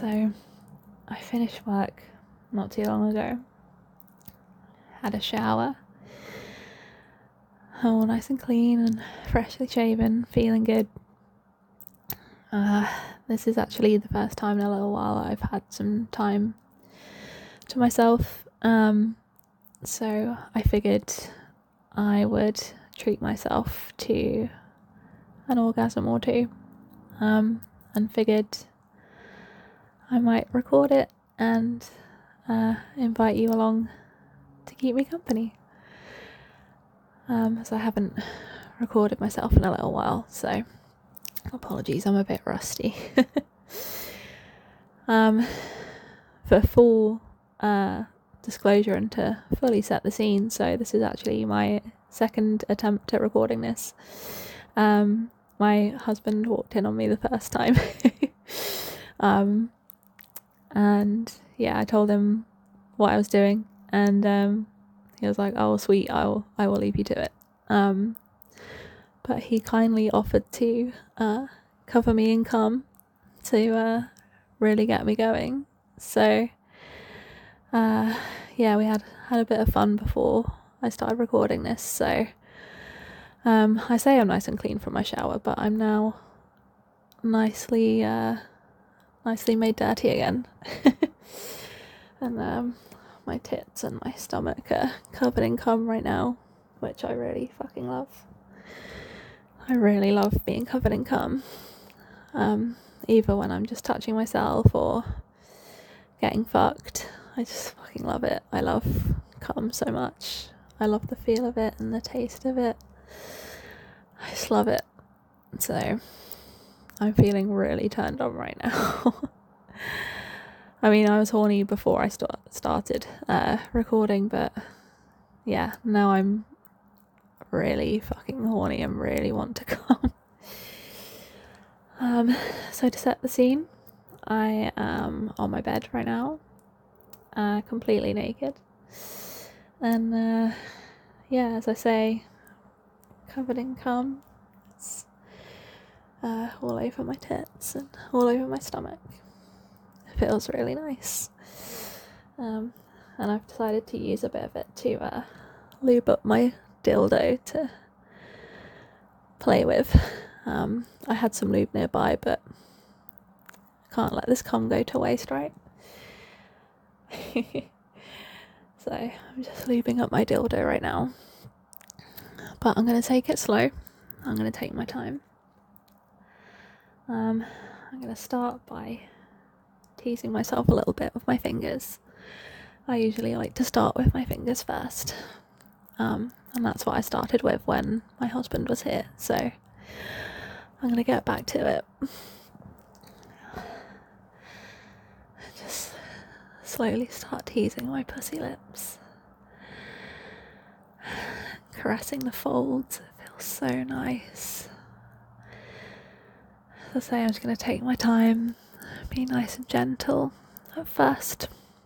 So I finished work not too long ago, had a shower, all nice and clean and freshly shaven, feeling good. This is actually the first time in a little while I've had some time to myself, so I figured I would treat myself to an orgasm or two, and figured I might record it and invite you along to keep me company, as I haven't recorded myself in a little while, so apologies, I'm a bit rusty. For full disclosure and to fully set the scene, so this is actually my second attempt at recording this. My husband walked in on me the first time. And yeah, I told him what I was doing, and he was like, "Oh, sweet, I will leave you to it." But he kindly offered to cover me in cum to really get me going. So yeah, we had a bit of fun before I started recording this. So I say I'm nice and clean from my shower, but I'm now nicely made dirty again. And my tits and my stomach are covered in cum right now, which I really fucking love. I really love being covered in cum, either when I'm just touching myself or getting fucked. I just fucking love it. I love cum so much. I love the feel of it and the taste of it. I just love it. So I'm feeling really turned on right now. I mean, I was horny before I started recording, but yeah, now I'm really fucking horny and really want to come. So to set the scene, I am on my bed right now, completely naked, and yeah, as I say, covered in cum. It's all over my tits and all over my stomach. It feels really nice, and I've decided to use a bit of it to lube up my dildo to play with. I had some lube nearby, but I can't let this cum go to waste, right? So I'm just lubing up my dildo right now, but I'm going to take it slow. I'm going to take my time. I'm going to start by teasing myself a little bit with my fingers. I usually like to start with my fingers first, and that's what I started with when my husband was here, so I'm going to get back to it. Just slowly start teasing my pussy lips, caressing the folds. It feels so nice. As I say, I'm just going to take my time, be nice and gentle at first.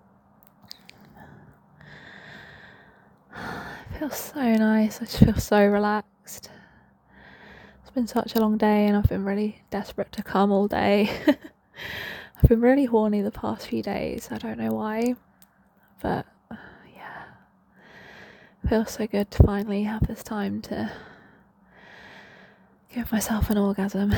It feels so nice. I just feel so relaxed. It's been such a long day and I've been really desperate to come all day. I've been really horny the past few days. I don't know why, but yeah, it feels so good to finally have this time to give myself an orgasm.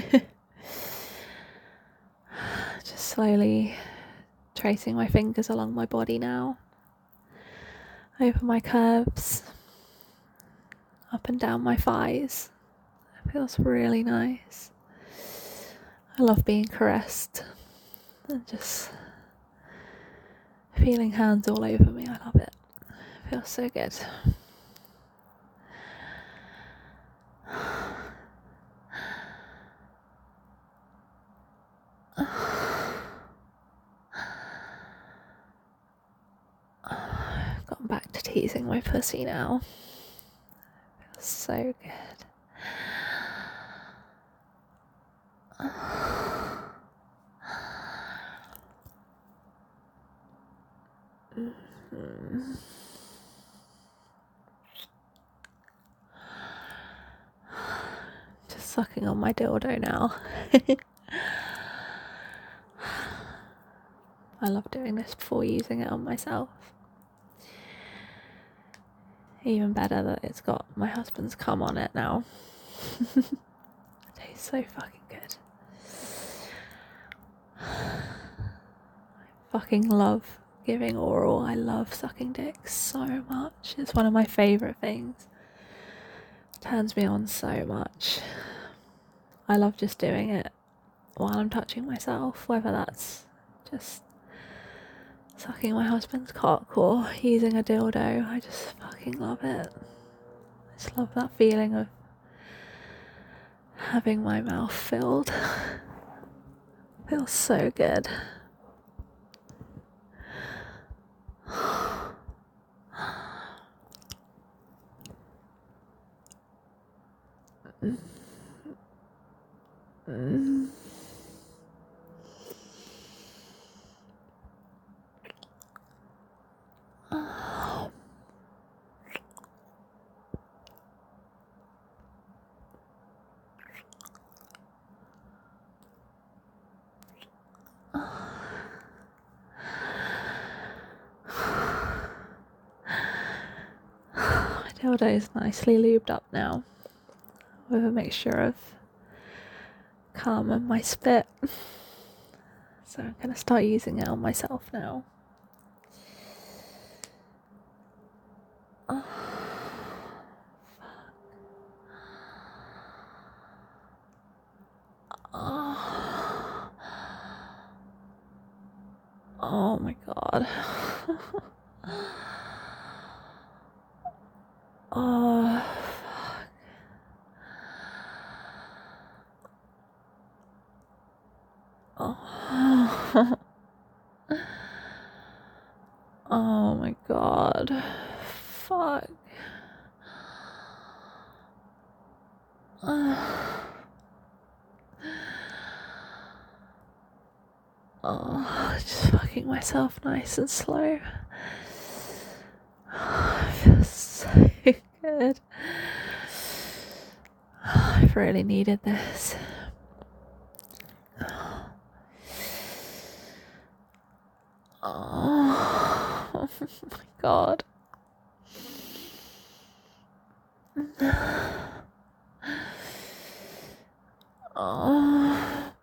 Just slowly tracing my fingers along my body now, over my curves, up and down my thighs. It feels really nice. I love being caressed and just feeling hands all over me. I love it. It feels so good. I've gone back to teasing my pussy now. It feels so good. Just sucking on my dildo now. I love doing this before using it on myself. Even better that it's got my husband's cum on it now. It tastes so fucking good. I fucking love giving oral. I love sucking dicks so much. It's one of my favourite things. It turns me on so much. I love just doing it while I'm touching myself, whether that's just sucking my husband's cock or using a dildo. I just fucking love it. I just love that feeling of having my mouth filled. Feels so good. My dildo is nicely lubed up now with a mixture of cum and my spit. So I'm going to start using it on myself now. Oh, fuck. Oh my god. Oh, fuck. Oh. Oh my god. Fuck. Oh, just fucking myself nice and slow. Oh, it feels so good. Oh, I've really needed this. Oh my god. Oh.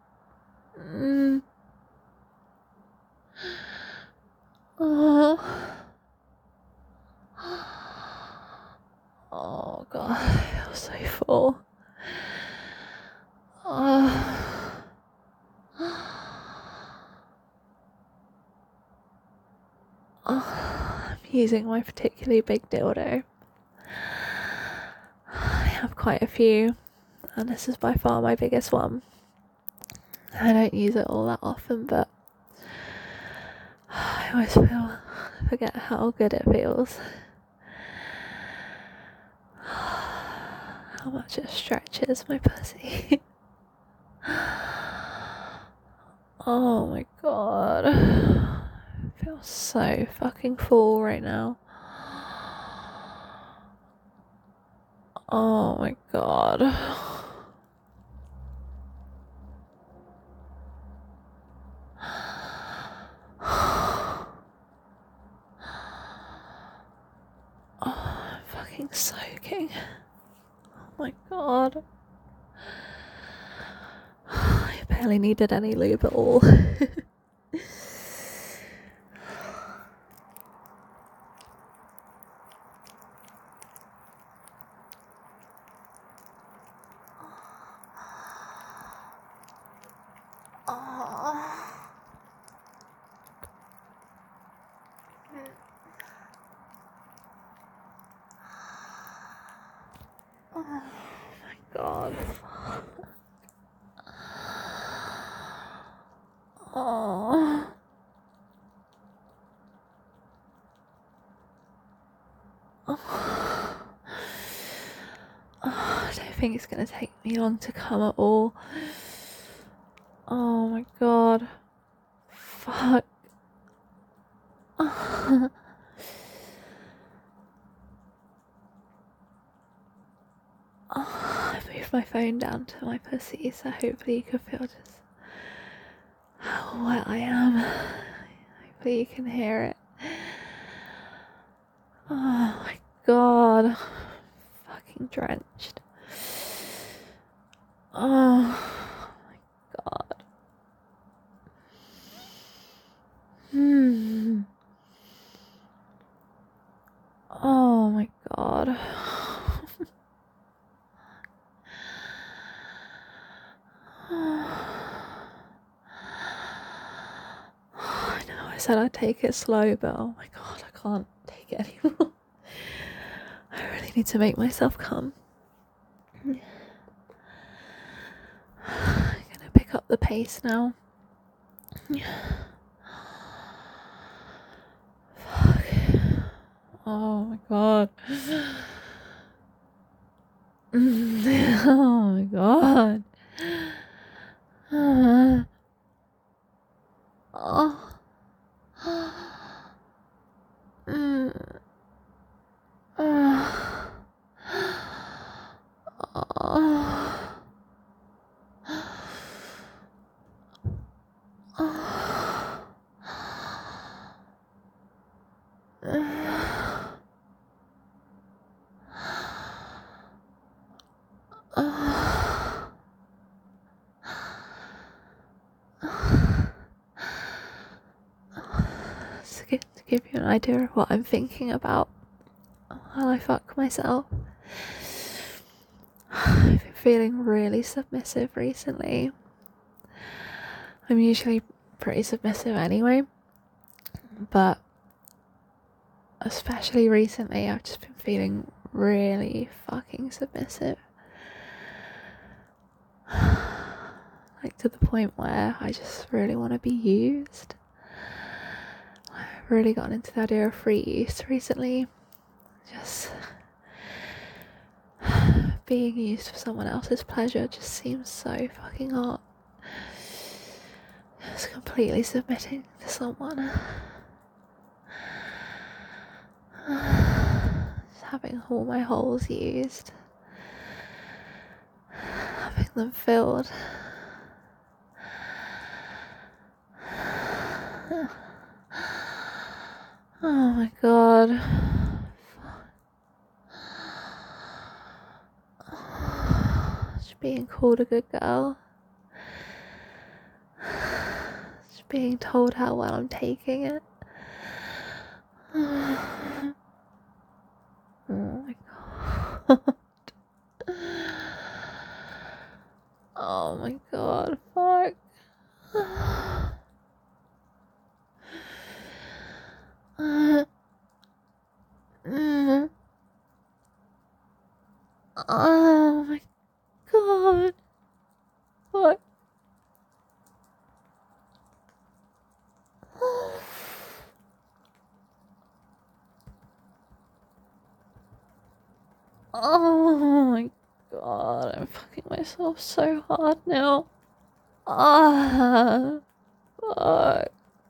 Oh. Oh god, I feel so full. Oh. I'm using my particularly big dildo. I have quite a few, and this is by far my biggest one. I don't use it all that often, but I always forget how good it feels. How much it stretches my pussy. Oh my god. I feel so fucking full right now. Oh my god. Oh, I'm fucking soaking. Oh my god. I barely needed any lube at all. Oh my god. Oh. Oh. I don't think it's going to take me long to come at all. Oh my god. Fuck. I moved my phone down to my pussy, so hopefully you can feel just how wet I am. Hopefully you can hear it. Oh my god. Fucking drenched. Oh my god. Oh my god. I know I said I'd take it slow, but oh my god, I can't take it anymore. I really need to make myself come. I'm gonna pick up the pace now. Fuck. Oh my god. Oh my god. Oh. To give you an idea of what I'm thinking about while I fuck myself, I've been feeling really submissive recently. I'm usually pretty submissive anyway, but especially recently I've just been feeling really fucking submissive. Like to the point where I just really want to be used. I've really gotten into the idea of free use recently. Just being used for someone else's pleasure just seems so fucking hot. Just completely submitting to someone. Just having all my holes used. Having them filled. Oh my god. Just being called a good girl. Just being told how well I'm taking it. Oh my god. Oh my god, fuck. Oh my god. Fuck. Oh my god, I'm fucking myself so hard now. Ah, fuck.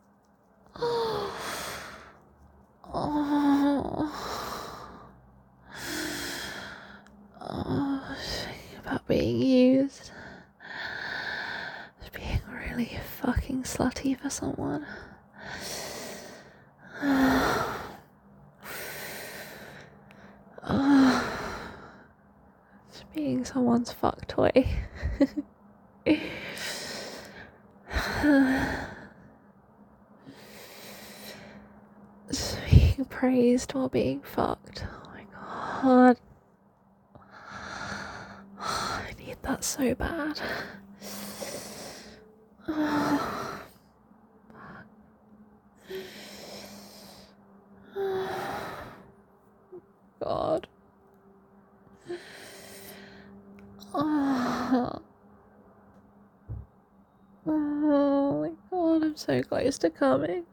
Thinking about being used. Just being really fucking slutty for someone. Just being someone's fuck toy. Just being praised while being fucked. Oh my god. I need that so bad. Oh, god. Oh my god, I'm so close to coming.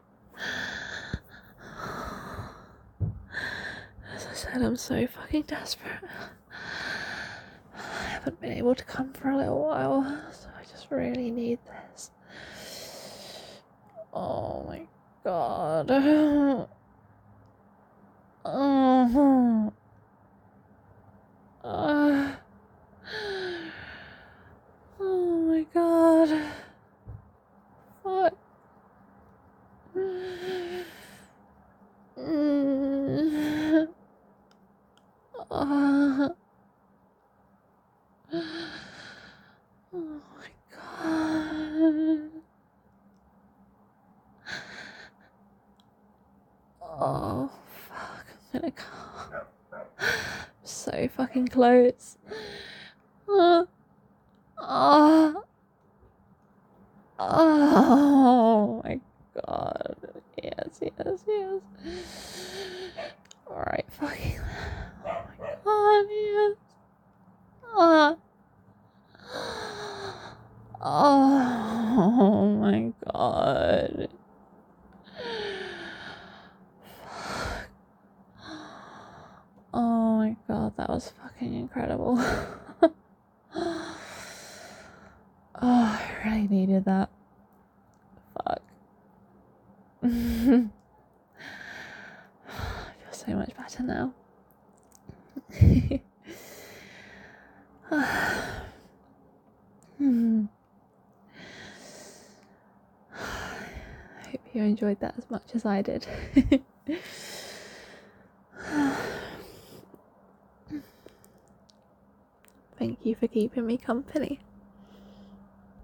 As I said, I'm so fucking desperate. I haven't been able to come for a little while, so I just really need this. Oh my god. Oh. Oh my god. What? my god. Oh, fuck. I'm gonna come. So fucking close. Oh, oh my god. Yes, yes, yes. Alright, fucking. Oh my god, yes. Oh, oh my god. Fuck. Oh my god, that was fucking incredible. Oh, I really needed that. Fuck. I feel so much better now. I hope you enjoyed that as much as I did. Thank you for keeping me company.